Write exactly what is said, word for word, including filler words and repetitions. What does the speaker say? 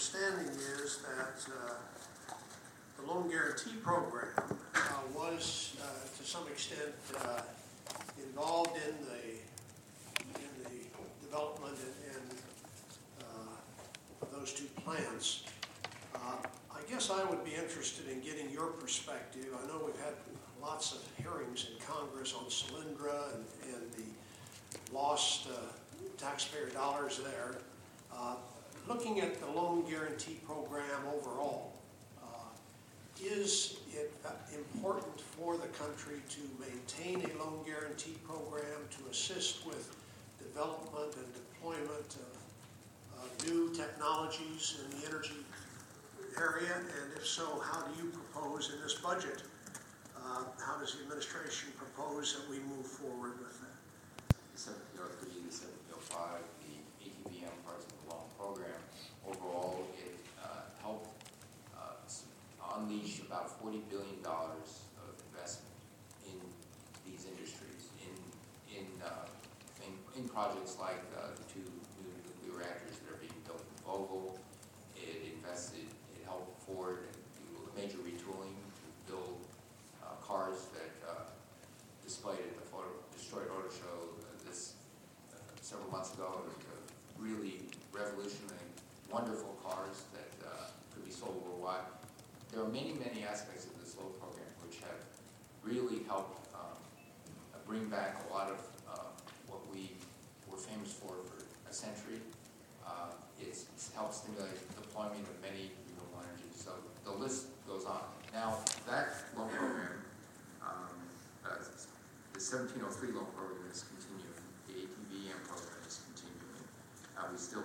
understanding is that uh, the loan guarantee program uh, was, uh, to some extent, uh, involved in the in the development and, and uh, of those two plans. Uh, I guess I would be interested in getting your perspective. I know we've had lots of hearings in Congress on Solyndra and, and the lost uh, taxpayer dollars there. Uh, looking at the loan guarantee program overall, uh, is it uh, important for the country to maintain a loan guarantee program to assist with development and deployment of uh, new technologies in the energy area? And if so, how do you propose in this budget, uh, how does the administration propose that we move forward with that? The seventeen oh three, the seventeen oh five, the A T V M parts of the loan program, overall it uh, helped uh, unleash about forty billion dollars of investment in these industries, in in uh, in, in projects like uh, the two new nuclear reactors that are being built in Vogtle. It invested, it helped Ford do a major retooling to build uh, cars that uh, displayed at the photo, Detroit Auto Show uh, this uh, several months ago. It was uh, really revolutionary, wonderful cars that uh, could be sold worldwide. There are many, many aspects of this loan program which have really helped um, bring back a lot of uh, what we were famous for for a century. Uh, it's, it's helped stimulate the deployment of many renewable energy. So the list goes on. Now, that loan program, um, uh, the seventeen oh three loan program is continuing. The A T V M program is continuing. Uh, we still